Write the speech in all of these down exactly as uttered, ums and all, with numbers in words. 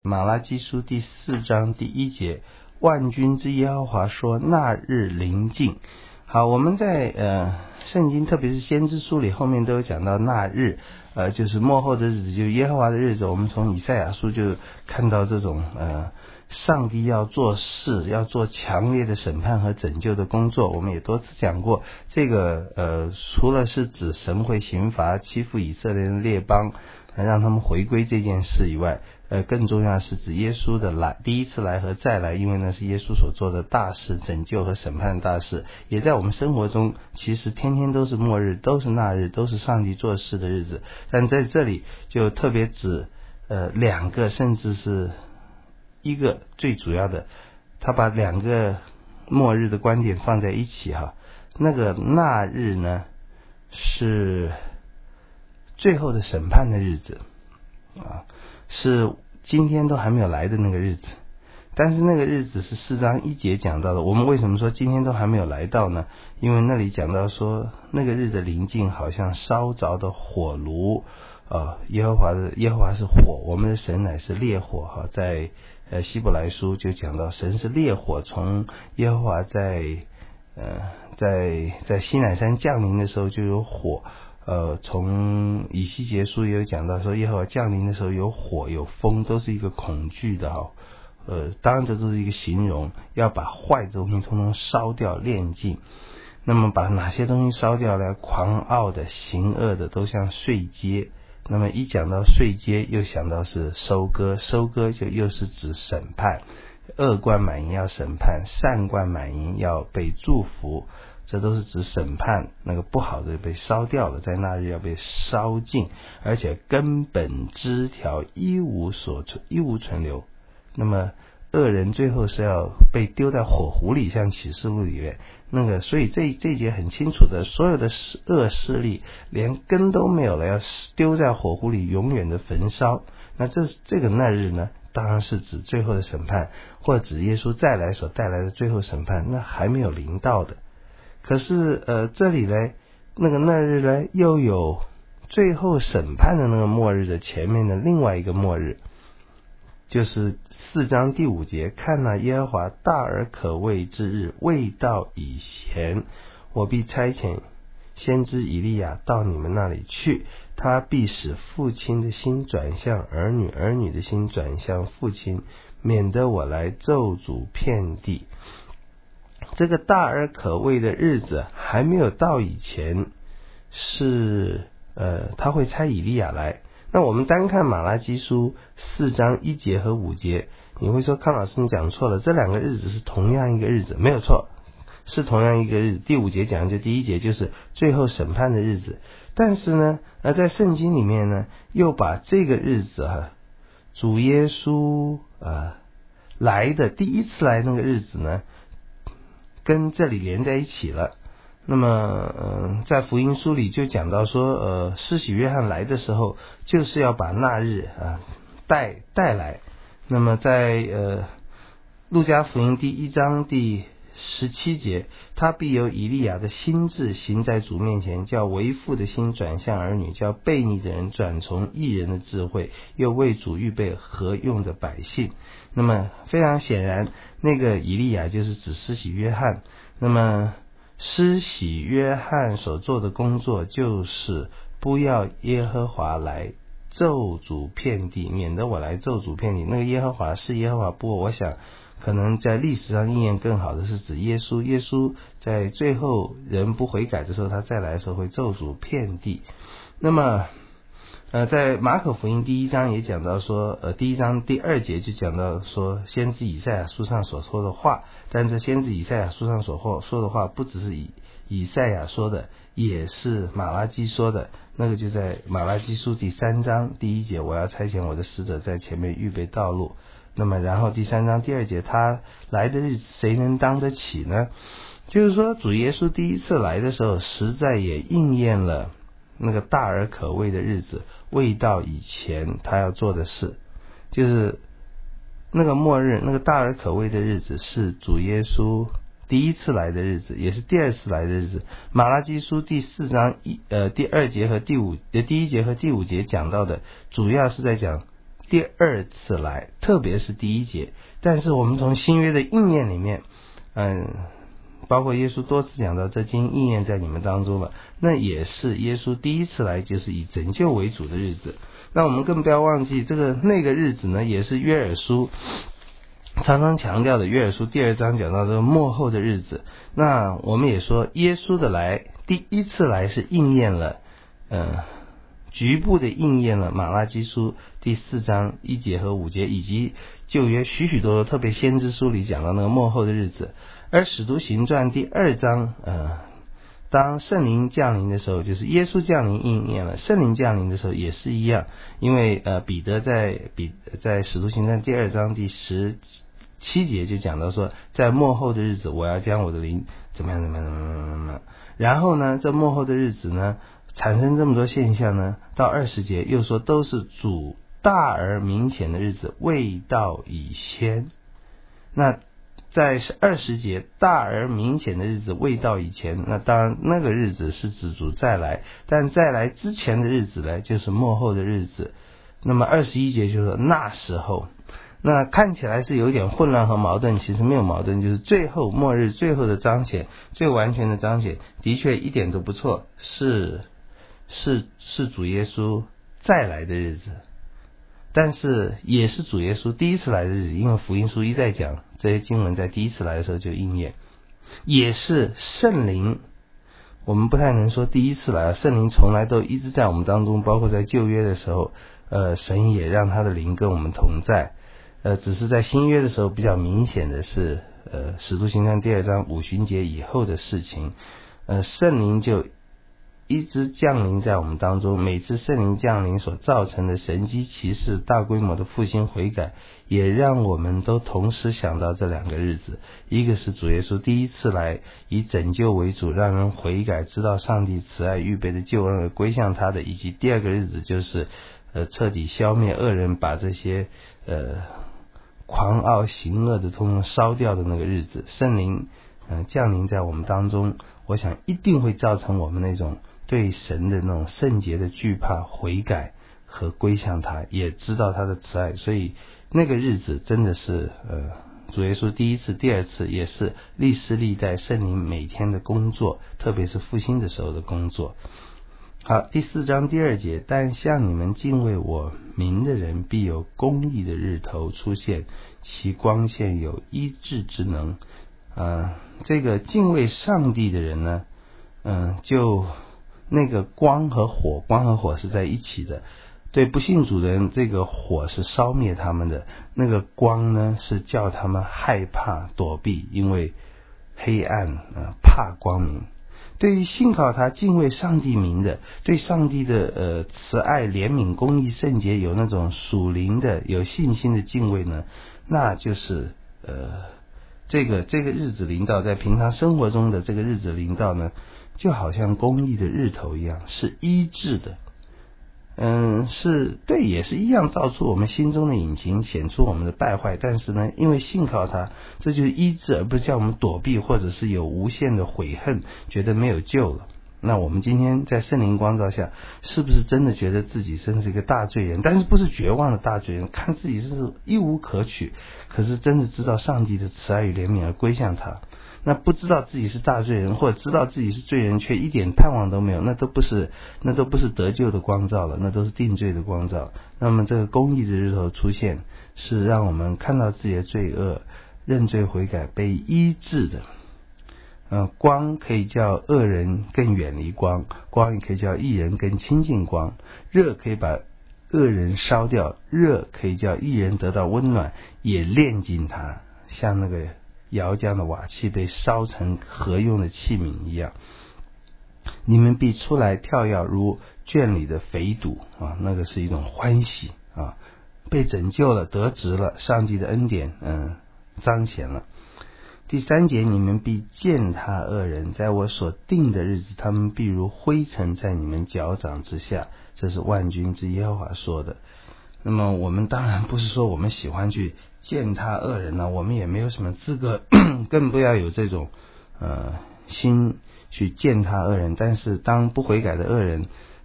马拉基书第四章第一节，万军之耶和华说，那日临近。好，我们在呃圣经特别是先知书里后面都有讲到那日，呃就是末后的日子，就是耶和华的日子。我们从以赛亚书就看到这种呃上帝要做事，要做强烈的审判和拯救的工作。我们也多次讲过，这个呃除了是指神会刑罚欺负以色列人列邦，让他们回归这件事以外，呃，更重要是指耶稣的来，第一次来和再来，因为那是耶稣所做的大事，拯救和审判的大事，也在我们生活中，其实天天都是末日，都是那日，都是上帝做事的日子。但在这里就特别指呃两个，甚至是一个最主要的，他把两个末日的观点放在一起哈。那个那日呢，是最后的审判的日子啊，是今天都还没有来的那个日子。但是那个日子是四章一节讲到的。我们为什么说今天都还没有来到呢？因为那里讲到说，那个日子临近，好像烧着的火炉。呃，耶和华的耶和华是火，我们的神乃是烈火哈。在呃希伯来书就讲到，神是烈火，从耶和华在呃在在西乃山降临的时候就有火。呃，从以西结书也有讲到说，耶和华降临的时候有火有风，都是一个恐惧的哈。呃，当然这都是一个形容，要把坏的东西通通烧掉炼尽。那么把哪些东西烧掉呢？狂傲的、行恶的，都像碎秸。那么一讲到碎秸，又想到是收割，收割就又是指审判，恶贯满盈要审判，善贯满盈要被祝福。这都是指审判，那个不好的被烧掉了，在那日要被烧尽，而且根本枝条一无所存，一无存留。那么恶人最后是要被丢在火湖里，像启示录里面那个，所以这这一节很清楚的，所有的恶势力连根都没有了，要丢在火湖里永远的焚烧。那这这个那日呢，当然是指最后的审判，或者指耶稣再来所带来的最后审判，那还没有临到的。可是呃，这里呢，那个那日呢，又有最后审判的那个末日的前面的另外一个末日，就是四章第五节，看哪，耶和华大而可畏之日未到以前，我必差遣先知以利亚到你们那里去，他必使父亲的心转向儿女，儿女的心转向父亲，免得我来咒诅遍地。这个大而可畏的日子还没有到以前，是呃他会差以利亚来。那我们单看马拉基书四章一节和五节，你会说康老师你讲错了，这两个日子是同样一个日子，没有错，是同样一个日子。第五节讲的就第一节，就是最后审判的日子。但是呢，而在圣经里面呢，又把这个日子啊，主耶稣呃来的第一次来那个日子呢，跟这里连在一起了。那么呃，在福音书里就讲到说，呃，施洗约翰来的时候，就是要把那日啊带带来。那么在呃路加福音第一章第十七节，他必有以利亚的心志行在主面前，叫为父的心转向儿女，叫悖逆的人转从义人的智慧，又为主预备合用的百姓。那么非常显然，那个以利亚就是指施洗约翰。那么施洗约翰所做的工作，就是不要耶和华来咒诅遍地，免得我来咒诅遍地。那个耶和华是耶和华，不过我想可能在历史上应验更好的是指耶稣。耶稣在最后人不悔改的时候，他再来的时候会咒诅遍地。那么呃，在马可福音第一章也讲到说，呃，第一章第二节就讲到说，先知以赛亚书上所说的话。但这先知以赛亚书上所说的话，不只是以以赛亚说的，也是马拉基说的。那个就在马拉基书第三章第一节，我要差遣我的使者在前面预备道路。那么然后第三章第二节，他来的日子谁能当得起呢？就是说主耶稣第一次来的时候，实在也应验了那个大而可畏的日子未到以前他要做的事。就是那个末日，那个大而可畏的日子是主耶稣第一次来的日子，也是第二次来的日子。马拉基书第四章一呃第二节和第五呃第一节和第五节讲到的，主要是在讲第二次来，特别是第一节。但是我们从新约的应验里面，嗯，包括耶稣多次讲到这经应验在你们当中了，那也是耶稣第一次来就是以拯救为主的日子。那我们更不要忘记这个那个日子呢，也是约珥书常常强调的，约珥书第二章讲到这个末后的日子。那我们也说耶稣的来第一次来是应验了呃局部的应验了马拉基书第四章一节和五节，以及旧约许许多多特别先知书里讲到那个末后的日子。而使徒行传第二章呃当圣灵降临的时候，就是耶稣降临应验了，圣灵降临的时候也是一样。因为呃彼得在彼在使徒行传第二章第十七节就讲到说，在末后的日子我要将我的灵怎么样怎么样怎么样怎么样。然后呢，这末后的日子呢产生这么多现象呢，到二十节又说都是主大而明显的日子未到以先。那在二十节大而明显的日子未到以前，那当然那个日子是指主再来，但再来之前的日子呢就是末后的日子。那么二十一节就说那时候，那看起来是有点混乱和矛盾，其实没有矛盾，就是最后末日最后的彰显，最完全的彰显，的确一点都不错，是是是主耶稣再来的日子。但是也是主耶稣第一次来的日子，因为福音书一再讲这些经文在第一次来的时候就应验。也是圣灵，我们不太能说第一次来，圣灵从来都一直在我们当中，包括在旧约的时候呃，神也让他的灵跟我们同在。呃，只是在新约的时候比较明显的是呃，使徒行传第二章五旬节以后的事情。呃，圣灵就一直降临在我们当中，每次圣灵降临所造成的神迹奇事，大规模的复兴悔改，也让我们都同时想到这两个日子。一个是主耶稣第一次来以拯救为主，让人悔改知道上帝慈爱预备的救恩而归向他的，以及第二个日子就是呃彻底消灭恶人，把这些呃狂傲行恶的通通烧掉的那个日子。圣灵呃降临在我们当中，我想一定会造成我们那种对神的那种圣洁的惧怕、悔改和归向他，也知道他的慈爱。所以那个日子真的是呃主耶稣第一次、第二次，也是历世历代圣灵每天的工作，特别是复兴的时候的工作。好，第四章第二节，但向你们敬畏我名的人，必有公义的日头出现，其光线有医治之能。呃这个敬畏上帝的人呢，嗯、呃，就那个光和火，光和火是在一起的。对不信主的人，这个火是烧灭他们的，那个光呢是叫他们害怕躲避，因为黑暗呃怕光明。对于信靠他敬畏上帝名的，对上帝的呃慈爱怜悯公义圣洁有那种属灵的有信心的敬畏呢，那就是呃这个这个日子临到，在平常生活中的这个日子临到呢，就好像公义的日头一样，是医治的。嗯，是对，也是一样照出我们心中的隐情，显出我们的败坏。但是呢，因为信靠他，这就是医治，而不是叫我们躲避，或者是有无限的悔恨，觉得没有救了。那我们今天在圣灵光照下，是不是真的觉得自己真是一个大罪人？但是不是绝望的大罪人，看自己是一无可取，可是真的知道上帝的慈爱与怜悯而归向他。那不知道自己是大罪人，或者知道自己是罪人却一点盼望都没有，那都不是那都不是得救的光照了，那都是定罪的光照。那么这个公义的日头出现，是让我们看到自己的罪恶，认罪悔改，被医治的。呃，光可以叫恶人更远离光，光也可以叫义人更亲近光。热可以把恶人烧掉，热可以叫义人得到温暖，也炼净他，像那个窑匠的瓦器被烧成合用的器皿一样。你们必出来跳跃如圈里的肥犊啊，那个是一种欢喜啊，被拯救了，得职了，上帝的恩典嗯彰显了。第三节，你们必践踏恶人，在我所定的日子，他们必如灰尘在你们脚掌之下，这是万军之耶和华说的。那么我们当然不是说我们喜欢去践踏恶人呢、啊，我们也没有什么资格更不要有这种呃心去践踏恶人。但是当不悔改的恶人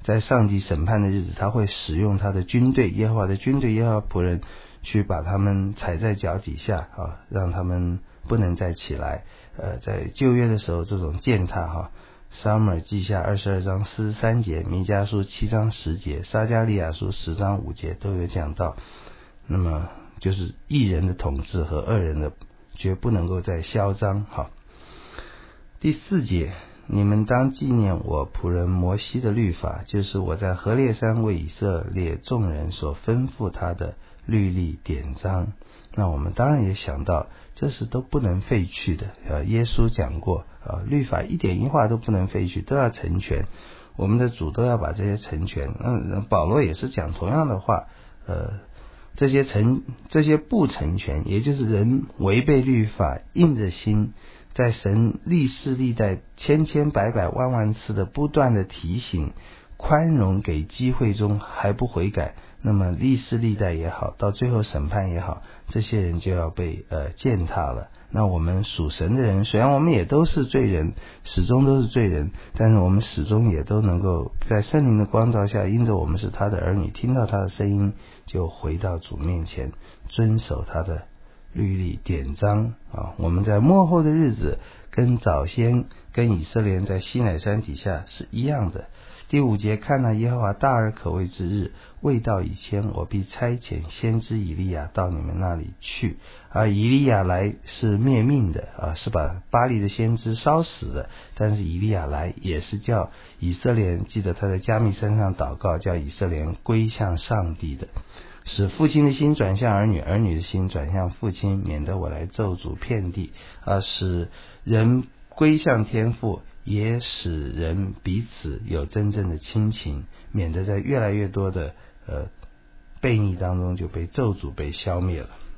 在上帝审判的日子，他会使用他的军队，耶和华的军队，耶和华仆人去把他们踩在脚底下啊，让他们不能再起来。呃，在旧约的时候，这种践踏哈，撒母耳记下二十二章四十三节，弥迦书七章十节，撒迦利亚书十章五节都有讲到。那么就是义人的统治和恶人的绝不能够再嚣张。好，第四节，你们当纪念我仆人摩西的律法，就是我在何烈山为以色列众人所吩咐他的律例典章。那我们当然也想到，这是都不能废去的。呃，耶稣讲过，呃，律法一点一画都不能废去，都要成全。我们的主都要把这些成全。嗯，保罗也是讲同样的话。呃，这些成这些不成全，也就是人违背律法，硬着心，在神历世历代千千百百万万次的不断的提醒、宽容给机会中还不悔改，那么历世历代也好，到最后审判也好，这些人就要被呃践踏了。那我们属神的人，虽然我们也都是罪人，始终都是罪人，但是我们始终也都能够在圣灵的光照下，因着我们是他的儿女，听到他的声音，就回到主面前，遵守他的律例典章啊。我们在末后的日子，跟早先跟以色列人在西乃山底下是一样的。第五节，看那耶和华大而可畏之日未到以前，我必差遣先知以利亚到你们那里去。而以利亚来是灭命的啊，是把巴力的先知烧死的。但是以利亚来也是叫以色列人，记得他在加密山上祷告，叫以色列人归向上帝的，使父亲的心转向儿女，儿女的心转向父亲，免得我来咒诅遍地啊，使人归向天父，也使人彼此有真正的亲情，免得在越来越多的呃悖逆当中就被咒诅被消灭了。